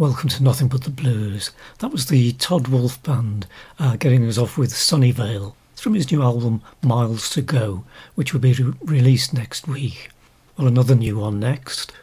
Welcome to Nothing But the Blues. That was the Todd Wolfe Band getting us off with Sunnyvale. It's from his new album Miles to Go, which will be released next week. Well, another new one next.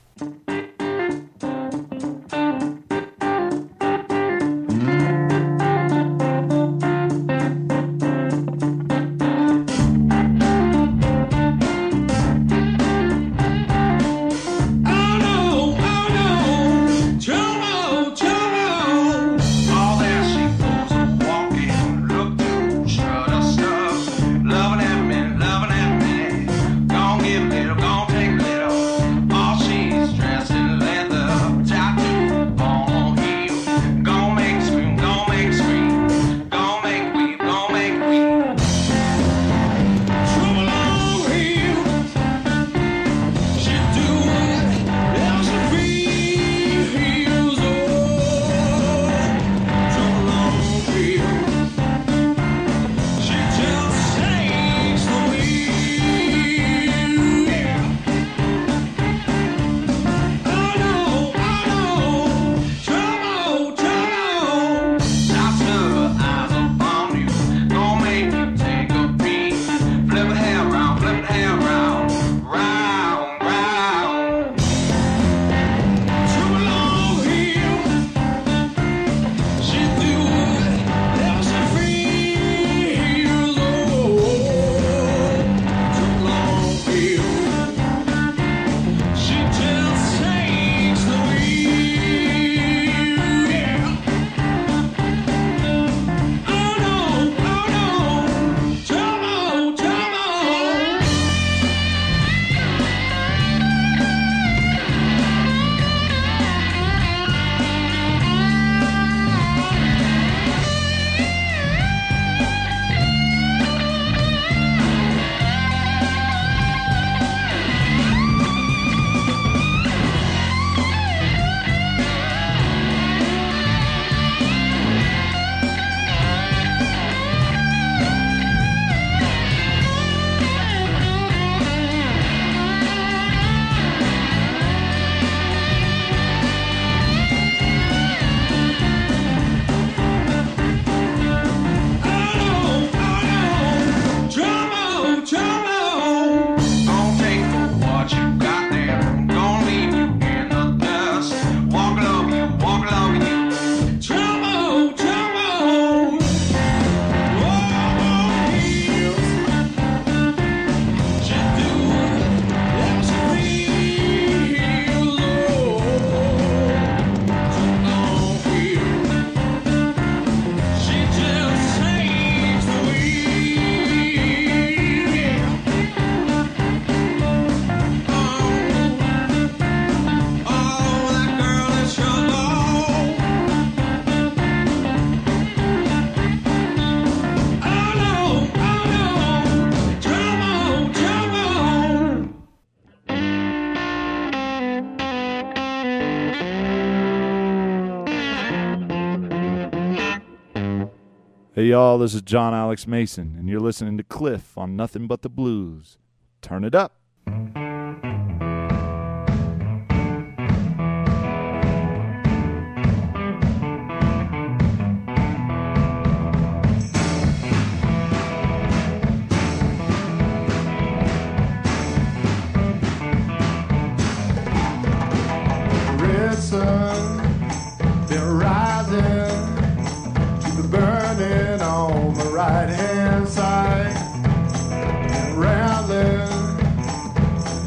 Hey y'all, this is John Alex Mason, and you're listening to Cliff on Nothing But the Blues. Turn it up. Red sun, been rising. Burning on the right hand side, and rambling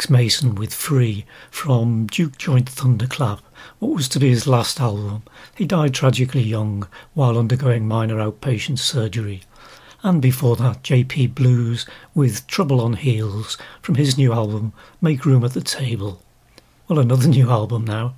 Alex Mason with Free from Duke Joint Thunderclap, what was to be his last album. He died tragically young while undergoing minor outpatient surgery. And before that, JP Blues with Trouble on Heels from his new album Make Room at the Table. Well, another new album now.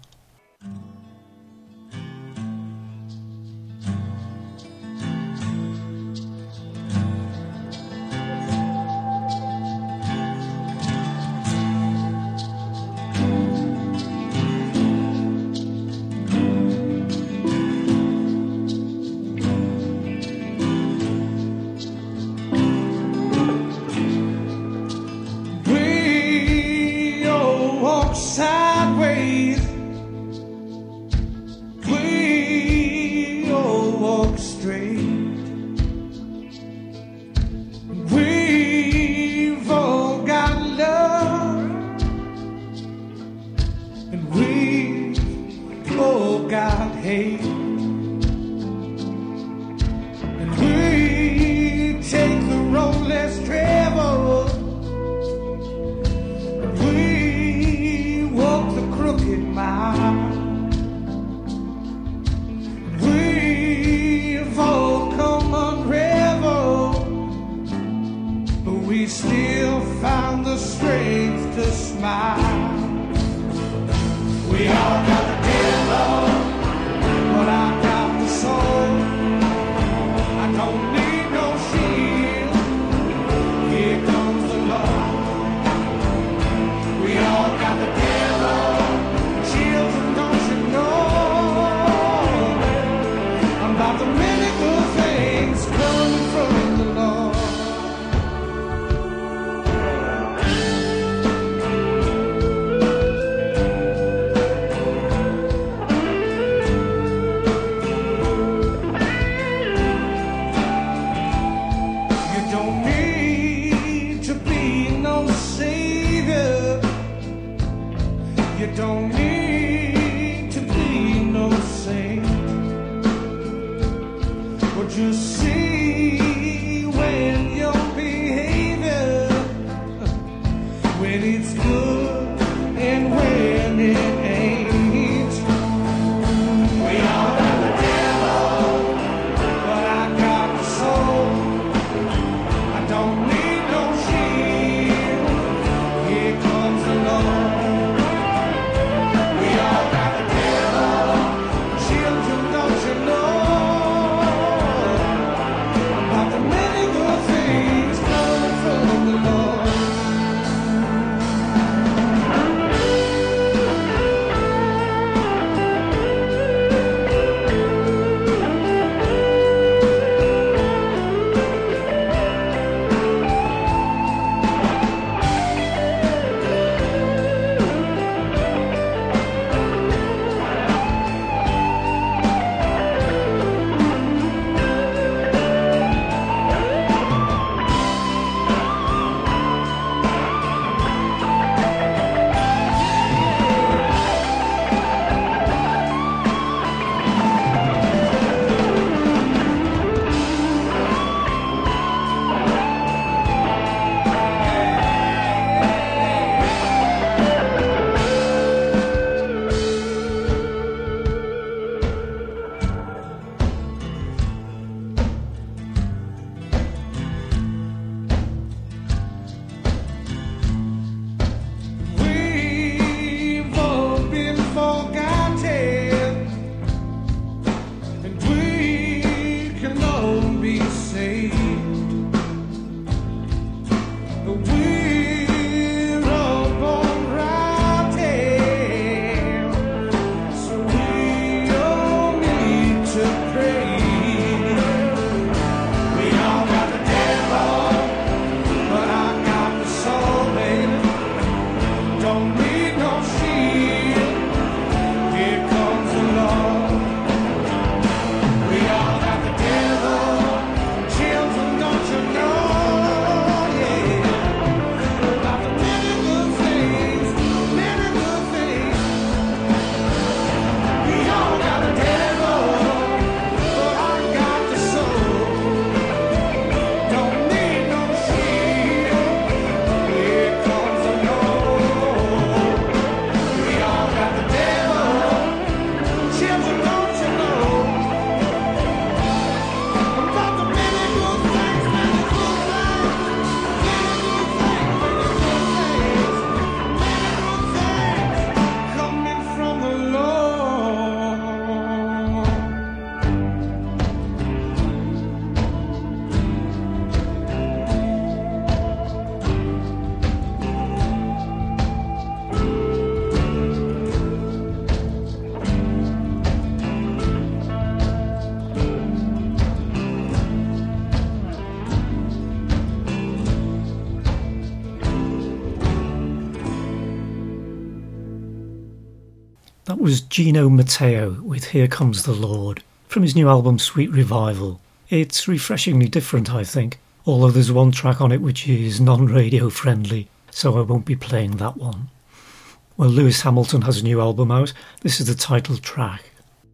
That was Gino Matteo with Here Comes the Lord, from his new album Sweet Revival. It's refreshingly different, I think, although there's one track on it which is non-radio friendly, so I won't be playing that one. Well, Lewis Hamilton has a new album out. This is the title track.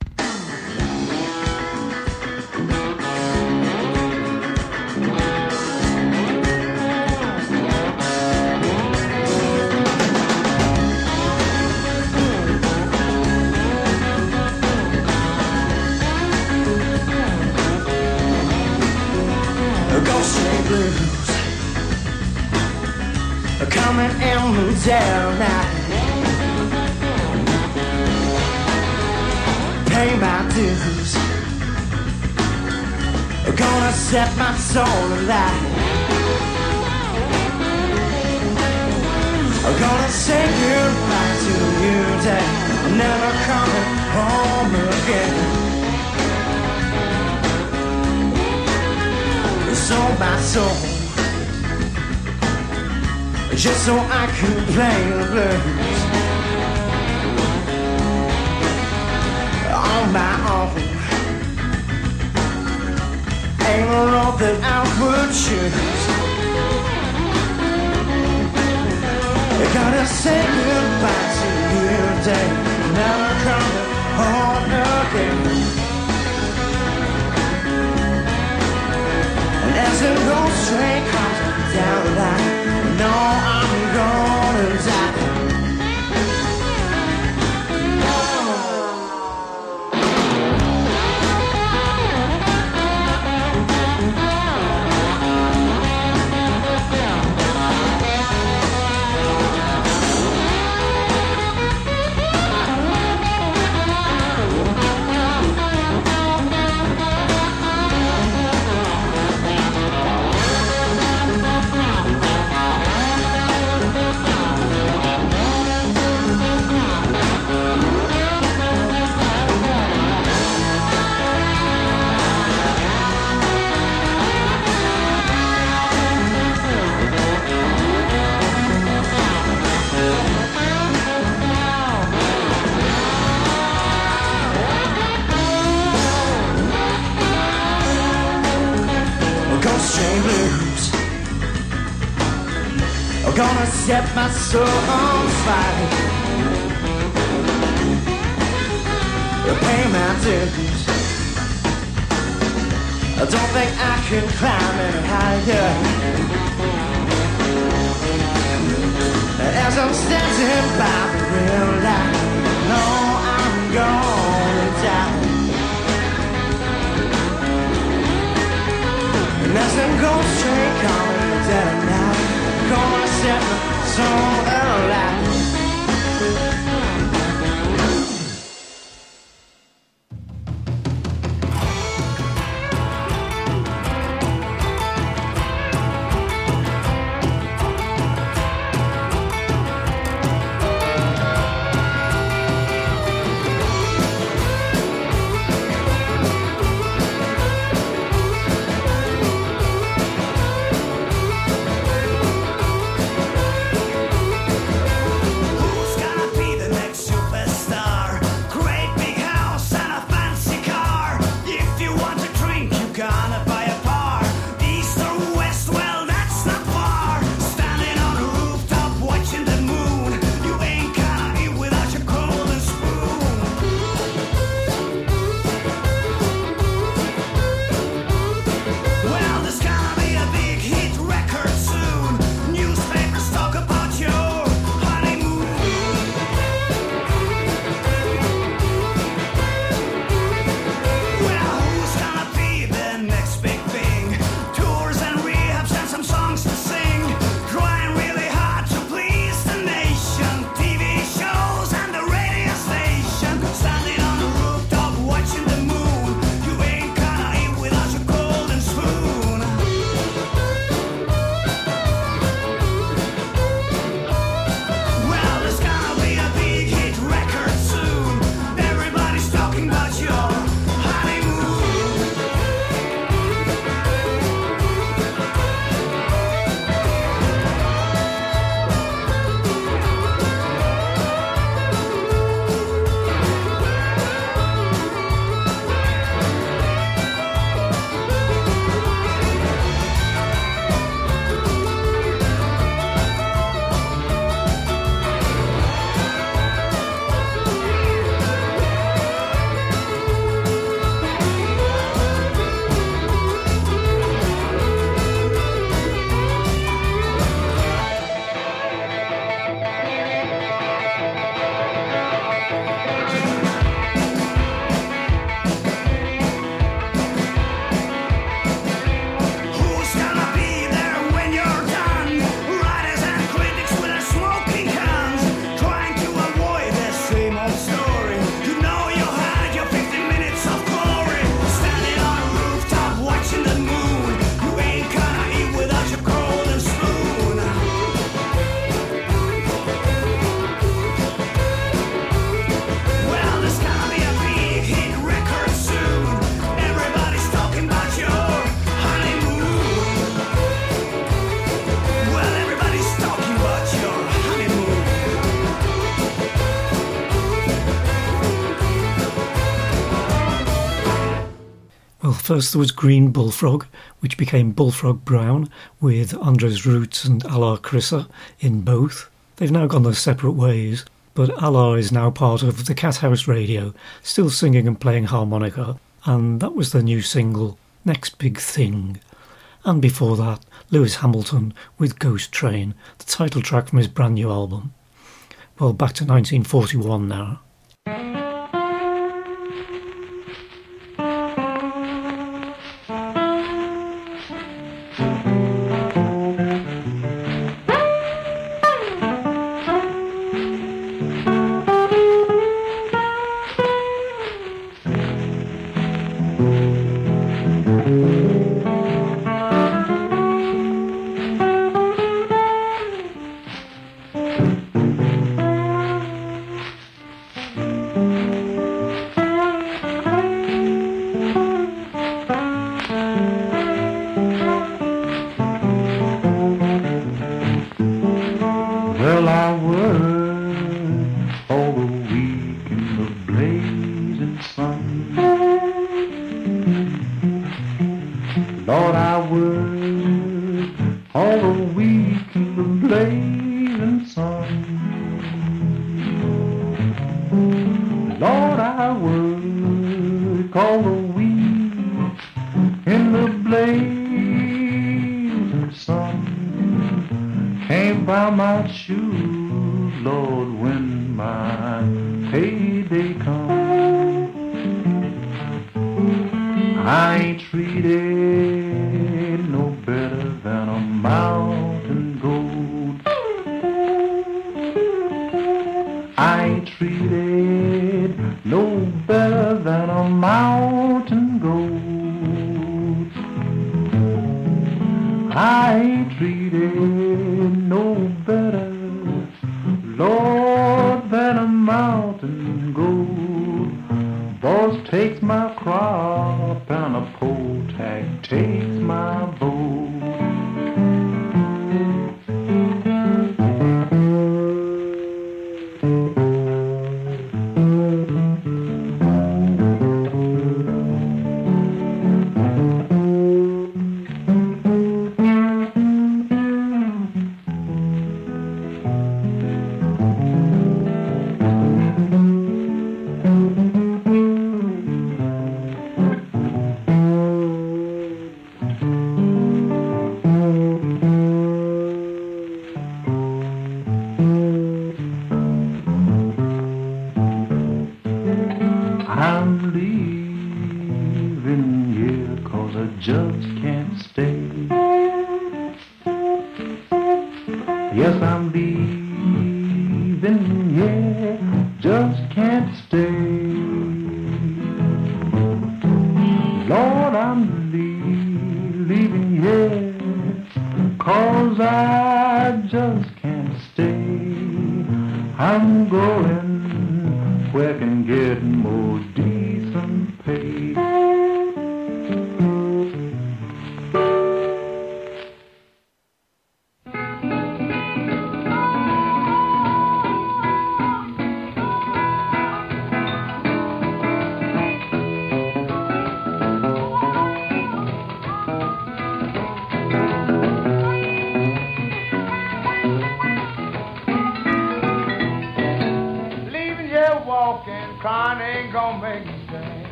Coming in down now, pay my dues. Gonna set my soul alight. Gonna say goodbye to you today. I'm never coming home again. Sold my soul just so I could play the blues on my own. Ain't a road that I would choose. I gotta say goodbye to you today. Never coming home again. And as it goes straight comes down the line, no, I'm gonna die. Gonna set my soul on fire. Pay my dues. I don't think I can climb any higher. As I'm standing by the real light, no, I'm gonna die. And as I go straight, coming down now, gonna set my soul alight. first there was Green Bullfrog, which became Bullfrog Brown, with Andres Roots and Alar Crissa in both. They've now gone their separate ways, but Alar is now part of the Cat House Radio, still singing and playing harmonica, and that was their new single, Next Big Thing. And before that, Lewis Hamilton with Ghost Train, the title track from his brand new album. Well, back to 1941 now.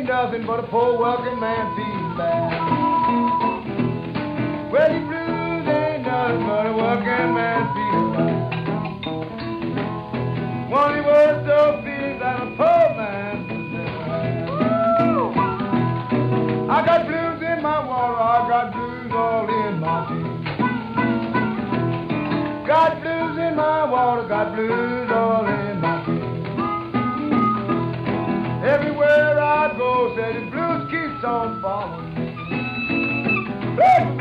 ain't nothing but a poor working man feeling bad. Well, the blues ain't nothing but a working man feeling bad. One he was so feels like a poor man. I got blues in my water, I got blues all in my tea. Got blues in my water, got blues all in my tea. Everywhere I go, say the blues keeps on following me. Woo!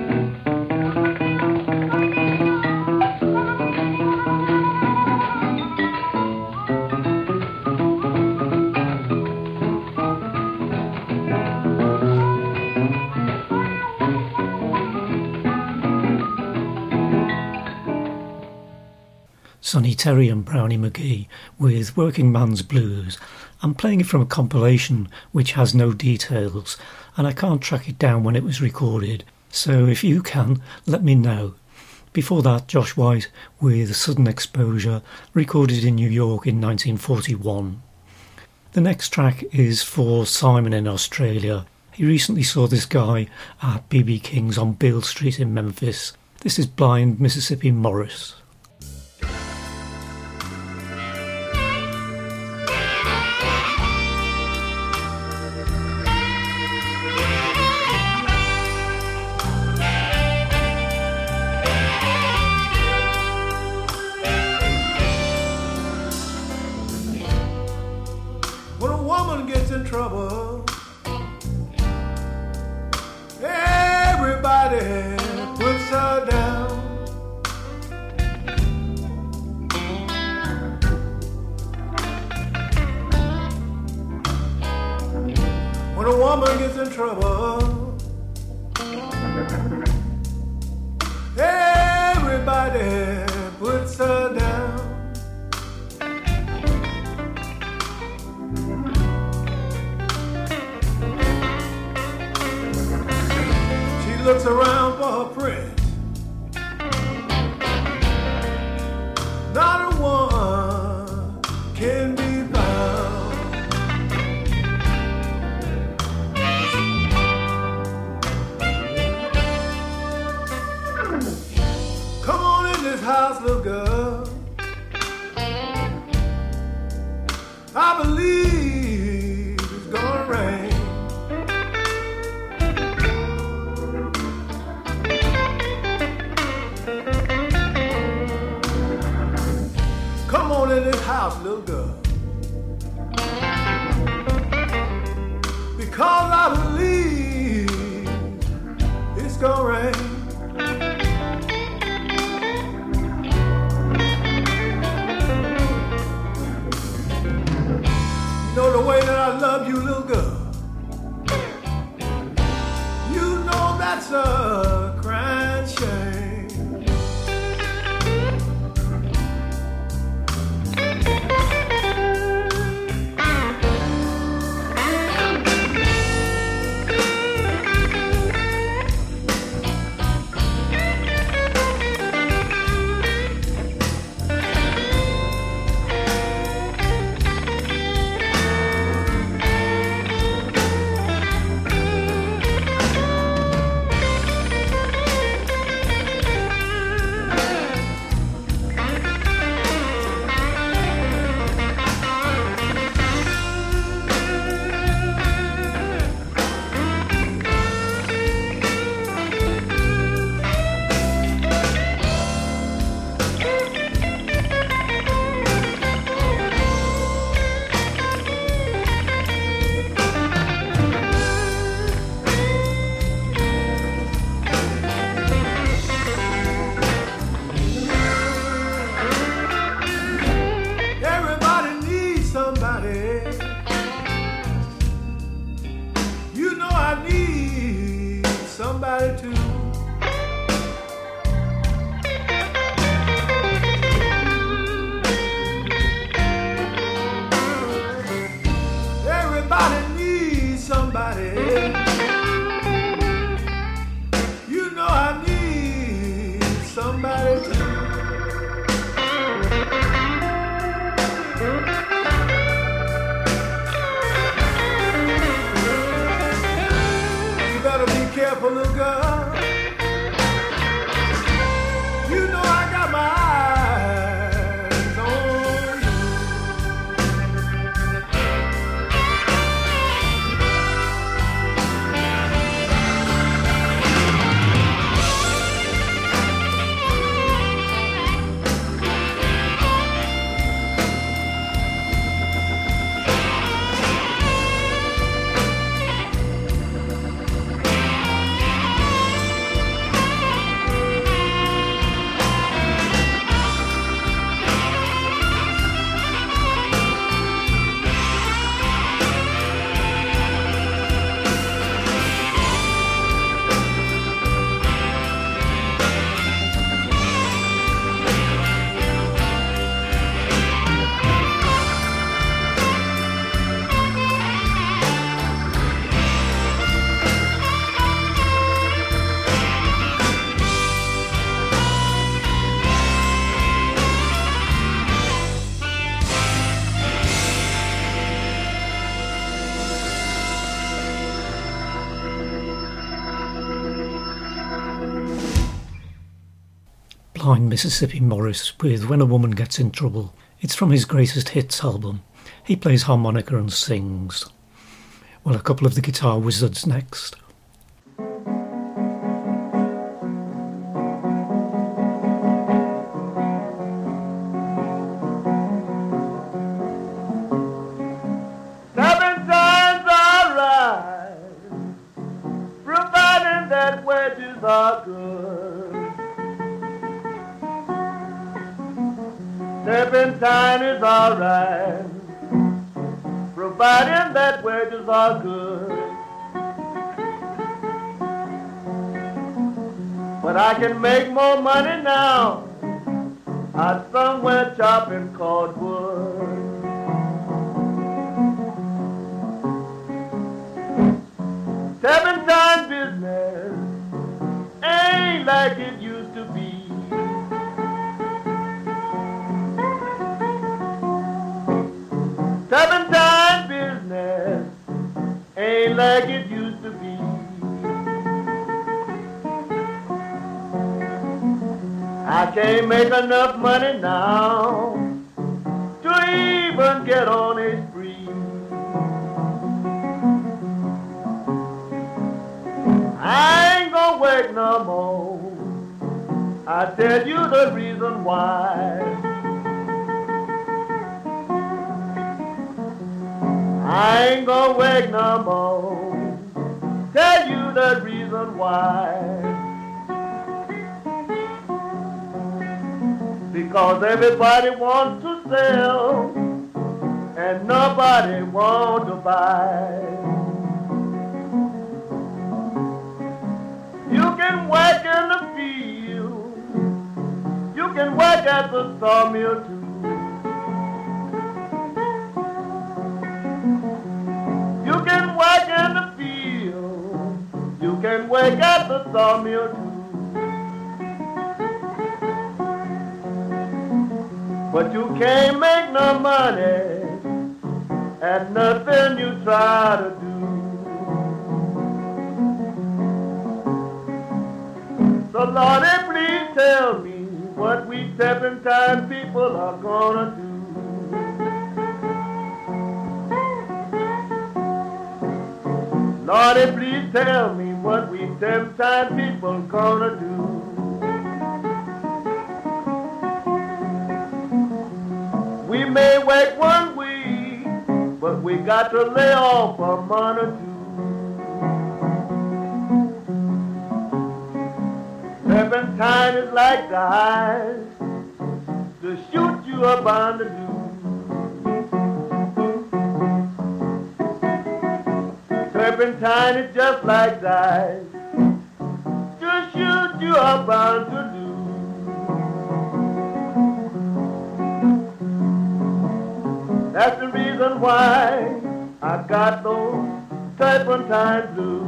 Sonny Terry and Brownie McGee with Working Man's Blues. I'm playing it from a compilation which has no details, and I can't track it down when it was recorded, so if you can, let me know. Before that, Josh White with Sudden Exposure, recorded in New York in 1941. The next track is for Simon in Australia. He recently saw this guy at BB King's on Beale Street in Memphis. This is Blind Mississippi Morris. Trouble. Everybody puts her down. When a woman gets in trouble, everybody puts her down. Looks around for her prince. Not a one can be found. Come on in this house, little girl. I believe it's gonna rain. Come on in this house, little girl, because I believe it's gonna rain. You know the way that I love you, little girl. You know that's a crying shame. beautiful little girl. You know I got my eyes on you. Blind Mississippi Morris with When a Woman Gets in Trouble. It's from his Greatest Hits album. He plays harmonica and sings. Well, a couple of the Guitar Wizards next. Seven times alright, providing that wages are good. Seven times is alright, providing that wages are good. But I can make more money now out somewhere chopping cordwood. Seven times business ain't like it used to be. Seven times business ain't like it used to be. I can't make enough money now to even get on a spree. I ain't gonna work no more. I tell you the reason why. I ain't gonna work no more. Tell you the reason why. Because everybody wants to sell and nobody wants to buy. You can work in the field, you can work at the sawmill too. You can work in the field, you can work at the sawmill too. But you can't make no money at nothing you try to do. So Lordy, please tell me what we seven-time people are gonna do. Lordy, please tell me what we seven-time people gonna do. We may work 1 week, but we got to lay off a month or two. Seven times is like the eyes to shoot you up on the do. Seven times is just like the eyes to shoot you up on the do. That's the reason why I got those turpentine blues.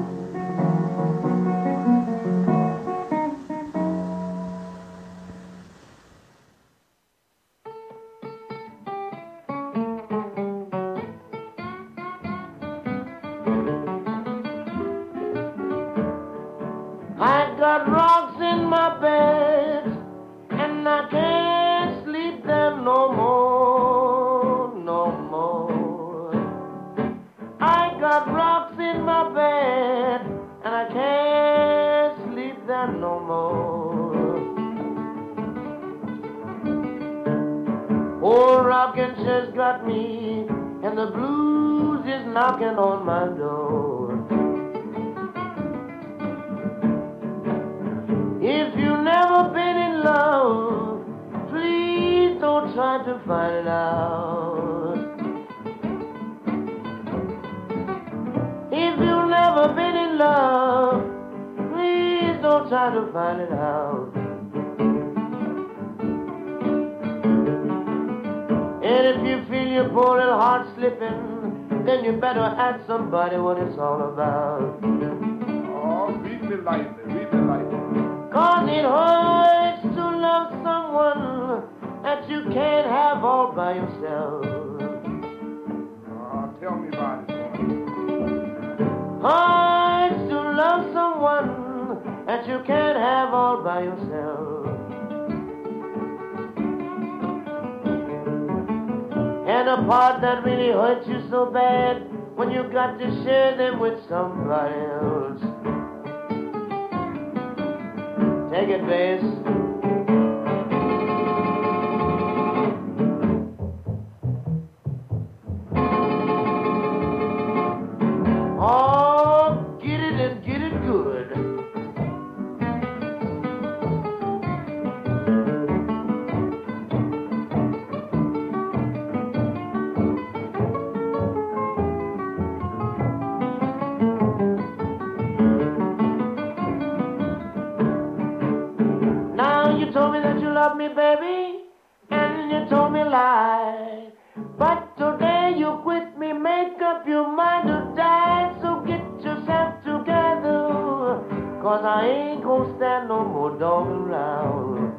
in my bed, and I can't sleep there no more. Old rockin' chair's got me, and the blues is knocking on my door. If you've never been in love, please don't try to find it out. If you've never been in love, please don't try to find it out. And if you feel your poor little heart slipping, then you better ask somebody what it's all about. Oh, read me lightly, read me lightly. 'Cause it hurts to love someone that you can't have all by yourself. Oh, tell me about it. Hurts to love someone that you can't have all by yourself. And a part that really hurts you so bad when you got to share them with somebody else. Take it, bass. Oh, get it and get it good. You told me that you love me, baby, and you told me lie. But today you quit me, make up your mind to die. So get yourself together, 'cause I ain't gonna stand no more dogging around.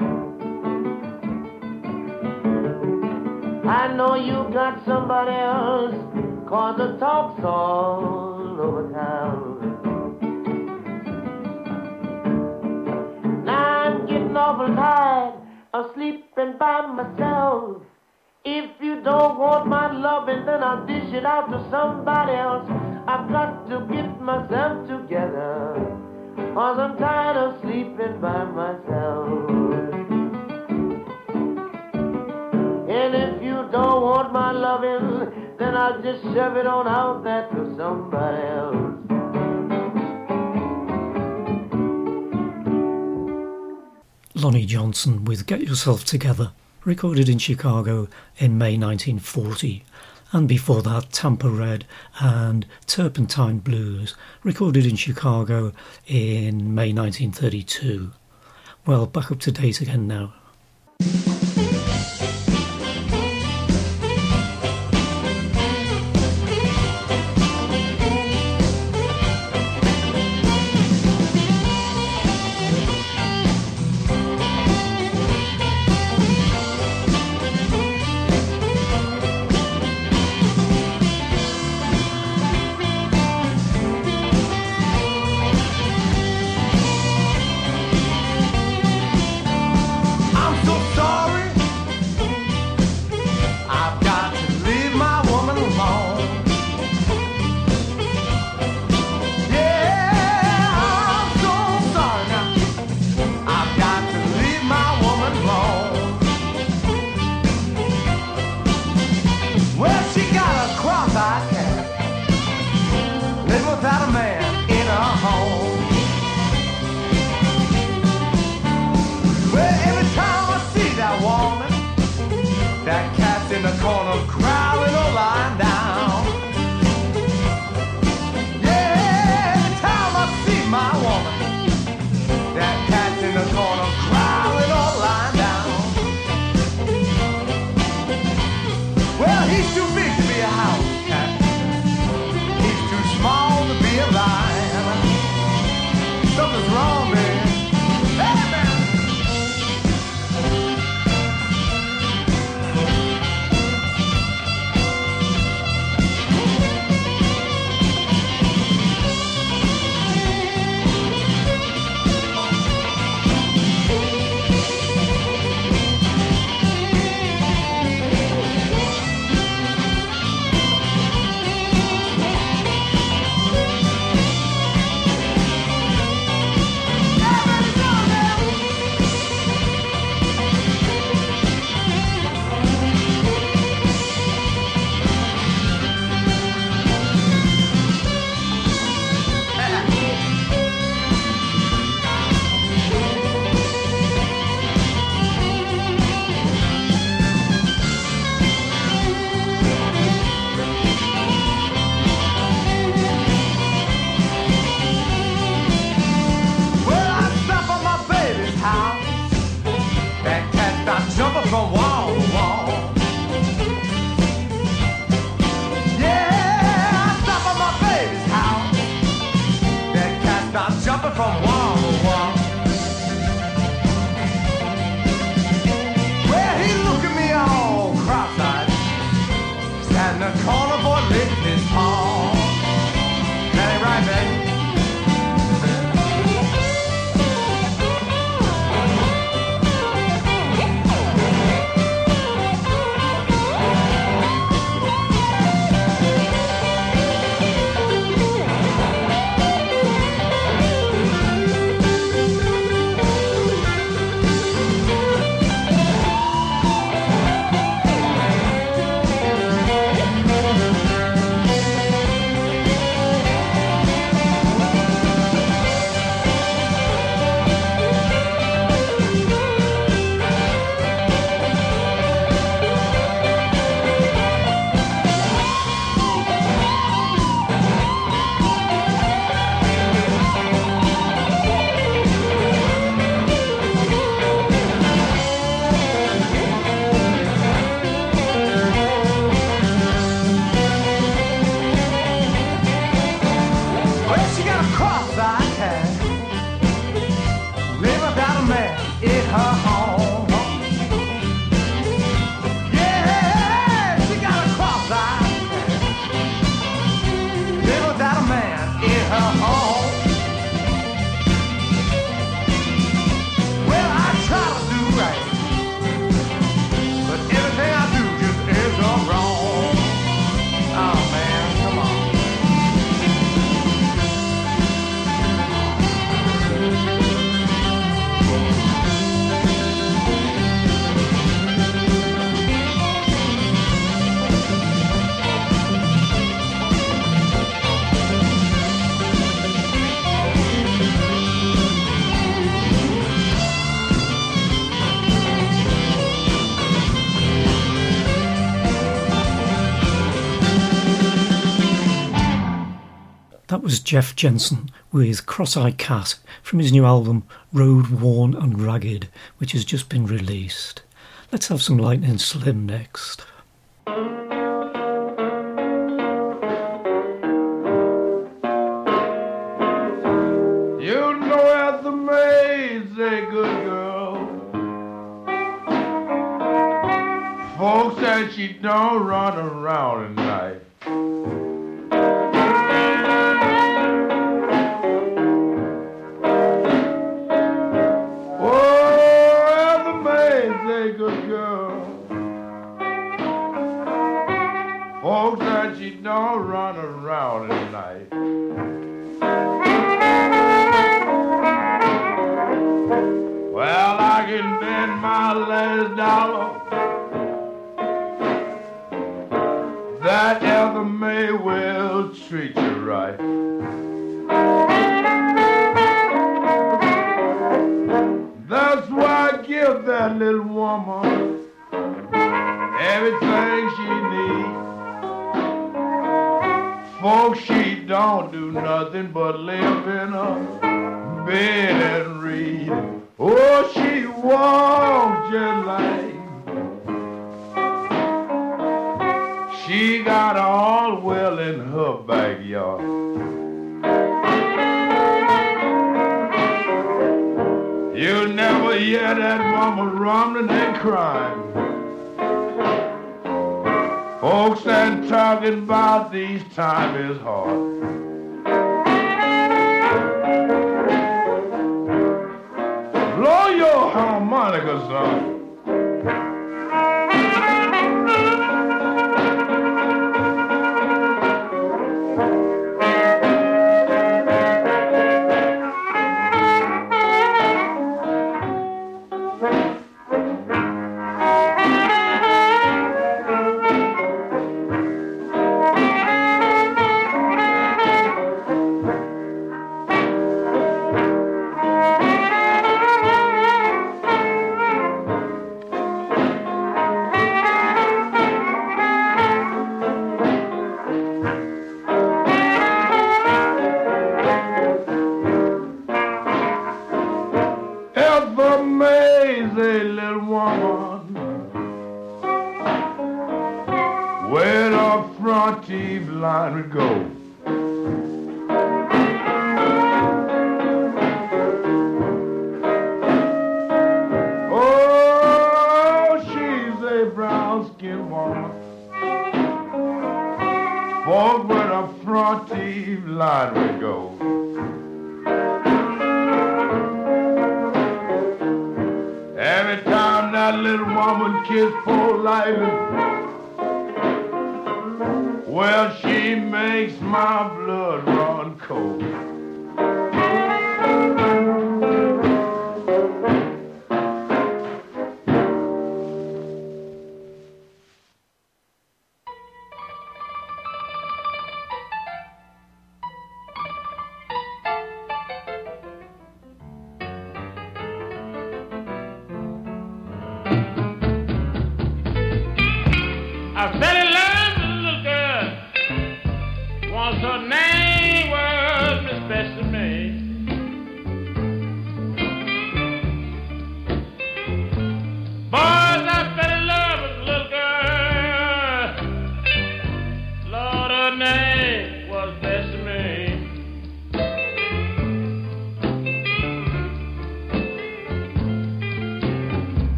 I know you got somebody else, 'cause the talk's all over town. I'm getting awful tired of sleeping by myself. If you don't want my loving, then I'll dish it out to somebody else. I've got to get myself together, 'cause I'm tired of sleeping by myself. And if you don't want my loving, then I'll just shove it on out there to somebody else. Lonnie Johnson with Get Yourself Together, recorded in Chicago in May 1940, and before that Tampa Red and Turpentine Blues, recorded in Chicago in May 1932. Well, back up to date again now. Without a man in her home. Well, every time I see that woman, that cat's in the corner growling or lying down. Yeah, every time I see my woman, that cat's in the corner growling or lying down. Well, he's too big to be a house cat. He's too small to be alive. Something's wrong, man. Hey, man. was Jeff Jensen with Cross-Eyed Cat from his new album Road Worn and Ragged, which has just been released. Let's have some Lightning Slim next. You know Ethel May's a good girl. Folks say she don't run around at night. Folks that she don't run around at night. Well, I can bet my last dollar that Ethel May will treat you right. That's why I give that little woman everything she needs. Folks, she don't do nothing but live in a bed and read. Oh, she walks just like she got all well in her backyard. You never hear that woman rumbling and crying. Folks that talking about these times is hard. Blow your harmonica, son.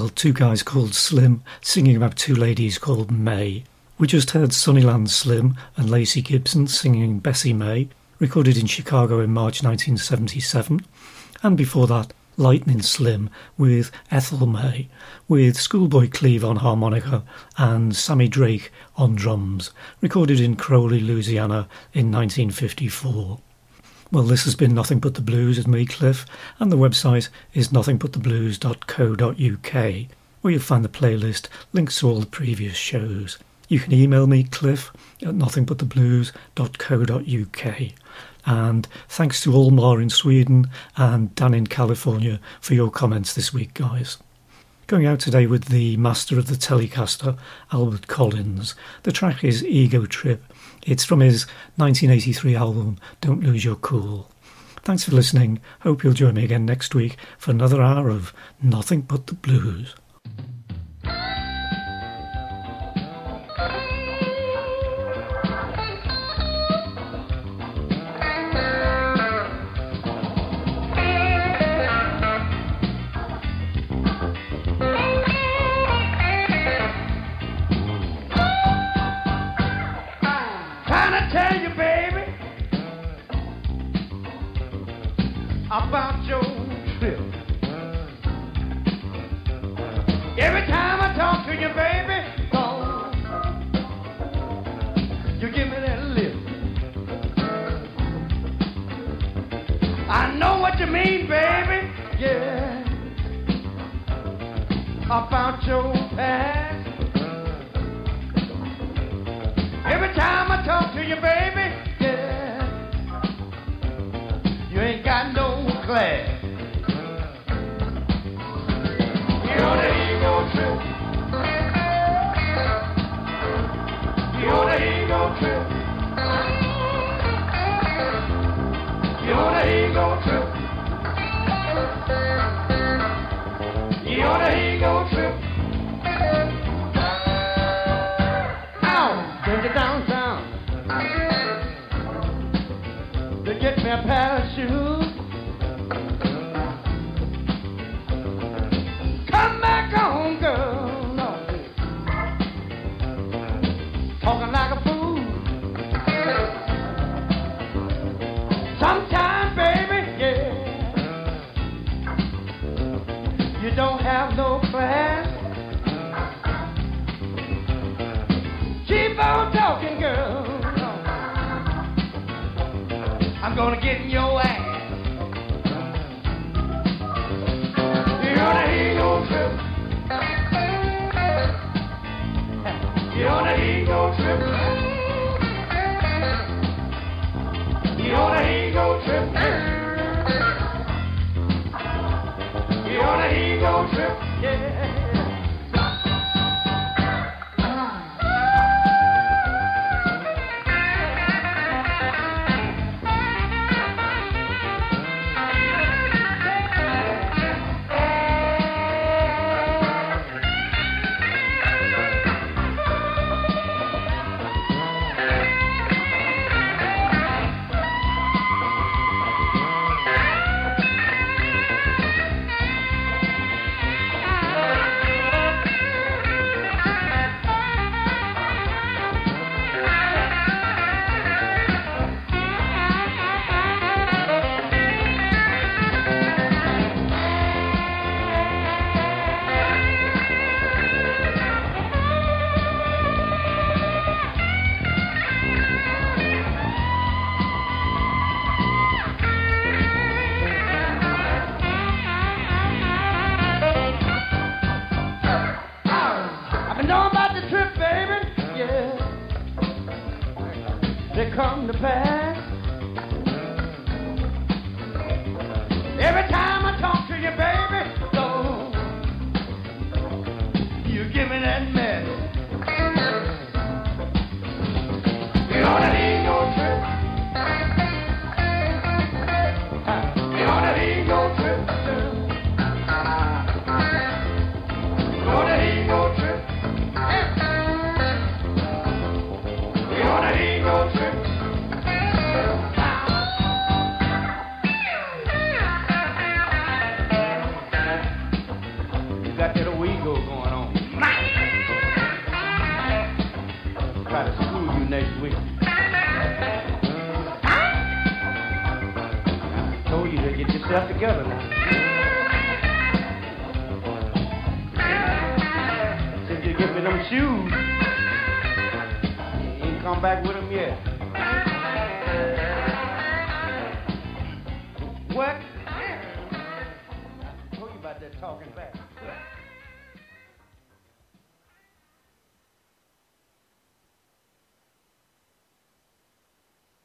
Well, two guys called Slim singing about two ladies called May. We just heard Sunnyland Slim and Lacey Gibson singing Bessie May, recorded in Chicago in March 1977. And before that, Lightning Slim with Ethel May, with Schoolboy Cleve on harmonica and Sammy Drake on drums, recorded in Crowley, Louisiana in 1954. Well, this has been Nothing But the Blues with me, Cliff, and the website is nothingbuttheblues.co.uk, where you'll find the playlist, links to all the previous shows. You can email me, Cliff, at nothingbuttheblues.co.uk. And thanks to Olmar in Sweden and Dan in California for your comments this week, guys. Going out today with the master of the Telecaster, Albert Collins. The track is Ego Trip. It's from his 1983 album, Don't Lose Your Cool. Thanks for listening. Hope you'll join me again next week for another hour of Nothing But the Blues. About your trip. Every time I talk to you, baby, oh, you give me that lip. I know what you mean, baby, yeah, about your past. Every time I talk to you, baby, yeah, you ain't got no class. You're the ego trip. You're the ego trip. You're the ego trip. You're the ego trip. Ow, take it downtown to get me a pair of shoes. Come back home, girl, no. Talking like a fool. Sometimes, baby, yeah, you don't have no class. Keep on talking, girl, no. I'm gonna get in your ass. You're the ego trip. You're the ego trip. You're the ego trip. You're the ego trip. Yeah. Come to pass. Every time I talk to you, baby, so you give me that mess. You ought to leave your trip. You ought to leave your trip. You ought to leave your trip. You ought to leave your trip. Got that weed yourself together now. Since you give me them shoes, you ain't come back with them yet. What? I told you about that talking back.